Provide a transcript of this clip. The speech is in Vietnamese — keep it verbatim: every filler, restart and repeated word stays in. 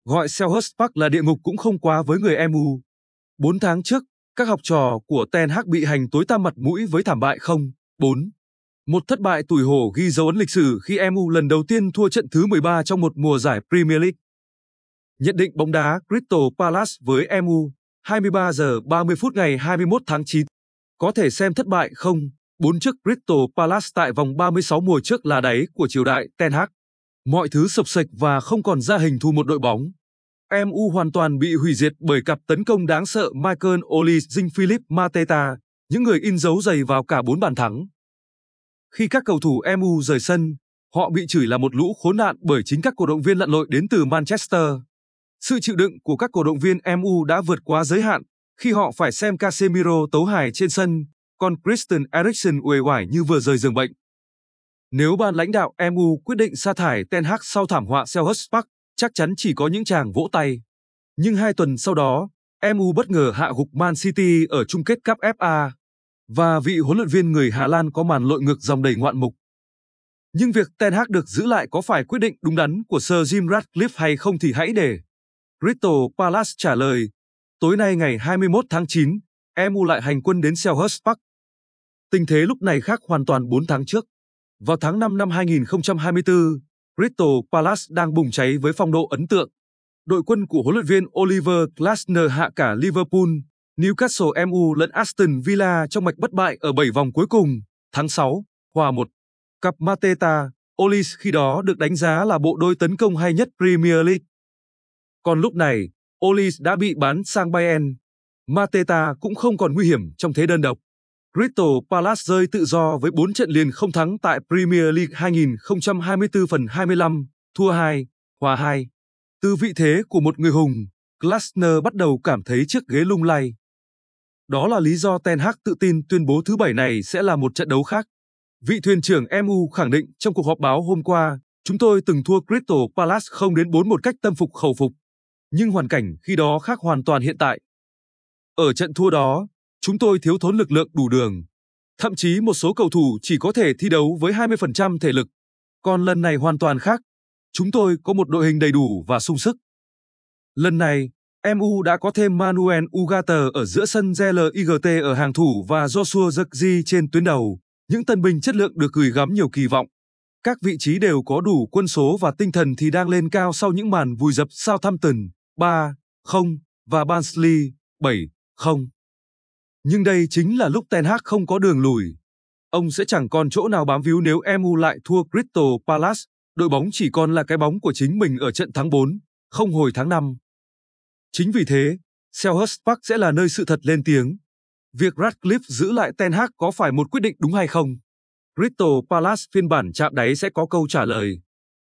Gọi Selhurst Park là địa ngục cũng không quá với người em u. Bốn tháng trước, các học trò của Ten Hag bị hành tối tăm mặt mũi với thảm bại không bốn. Một thất bại tủi hổ ghi dấu ấn lịch sử khi em u lần đầu tiên thua trận thứ mười ba trong một mùa giải Premier League. Nhận định bóng đá Crystal Palace với em u, hai mươi ba giờ ba mươi phút ngày hai mươi mốt tháng chín. Có thể xem thất bại không bốn trước Crystal Palace tại vòng ba mươi sáu mùa trước là đáy của triều đại Ten Hag. Mọi thứ sập sệch và không còn ra hình thù một đội bóng. em u hoàn toàn bị hủy diệt bởi cặp tấn công đáng sợ Michael Olise dinh Philip Mateta, những người in dấu giày vào cả bốn bàn thắng. Khi các cầu thủ em u rời sân, họ bị chửi là một lũ khốn nạn bởi chính các cổ động viên lặn lội đến từ Manchester. Sự chịu đựng của các cổ động viên em u đã vượt quá giới hạn khi họ phải xem Casemiro tấu hài trên sân, còn Christian Eriksen uể oải như vừa rời giường bệnh. Nếu ban lãnh đạo em u quyết định sa thải Ten Hag sau thảm họa Selhurst Park, chắc chắn chỉ có những tràng vỗ tay. Nhưng hai tuần sau đó, em u bất ngờ hạ gục Man City ở chung kết cúp ép a, và vị huấn luyện viên người Hà Lan có màn lội ngược dòng đầy ngoạn mục. Nhưng việc Ten Hag được giữ lại có phải quyết định đúng đắn của Sir Jim Ratcliffe hay không thì hãy để Crystal Palace trả lời. Tối nay ngày hai mươi mốt tháng chín, em u lại hành quân đến Selhurst Park. Tình thế lúc này khác hoàn toàn bốn tháng trước. Vào tháng năm năm hai nghìn không trăm hai mươi tư, Crystal Palace đang bùng cháy với phong độ ấn tượng. Đội quân của huấn luyện viên Oliver Glasner hạ cả Liverpool, Newcastle em u lẫn Aston Villa trong mạch bất bại ở bảy vòng cuối cùng. Tháng sáu, hòa một. Cặp Mateta, Olise khi đó được đánh giá là bộ đôi tấn công hay nhất Premier League. Còn lúc này, Olise đã bị bán sang Bayern. Mateta cũng không còn nguy hiểm trong thế đơn độc. Crystal Palace rơi tự do với bốn trận liền không thắng tại Premier League hai nghìn không trăm hai mươi tư phần hai mươi lăm, thua hai, hòa hai. Từ vị thế của một người hùng, Glasner bắt đầu cảm thấy chiếc ghế lung lay. Đó là lý do Ten Hag tự tin tuyên bố thứ bảy này sẽ là một trận đấu khác. Vị thuyền trưởng em u khẳng định trong cuộc họp báo hôm qua, chúng tôi từng thua Crystal Palace không đến bốn một cách tâm phục khẩu phục. Nhưng hoàn cảnh khi đó khác hoàn toàn hiện tại. Ở trận thua đó, chúng tôi thiếu thốn lực lượng đủ đường. Thậm chí một số cầu thủ chỉ có thể thi đấu với hai mươi phần trăm thể lực. Còn lần này hoàn toàn khác. Chúng tôi có một đội hình đầy đủ và sung sức. Lần này, em u đã có thêm Manuel Ugarte ở giữa sân, Zé lờ i giê tê ở hàng thủ và Joshua Zirkzee trên tuyến đầu. Những tân binh chất lượng được gửi gắm nhiều kỳ vọng. Các vị trí đều có đủ quân số và tinh thần thì đang lên cao sau những màn vùi dập Southampton ba không và Barnsley bảy không. Nhưng đây chính là lúc Ten Hag không có đường lùi. Ông sẽ chẳng còn chỗ nào bám víu nếu em u lại thua Crystal Palace. Đội bóng chỉ còn là cái bóng của chính mình ở trận thắng bốn không hồi tháng năm. Chính vì thế, Selhurst Park sẽ là nơi sự thật lên tiếng. Việc Ratcliffe giữ lại Ten Hag có phải một quyết định đúng hay không? Crystal Palace phiên bản chạm đáy sẽ có câu trả lời.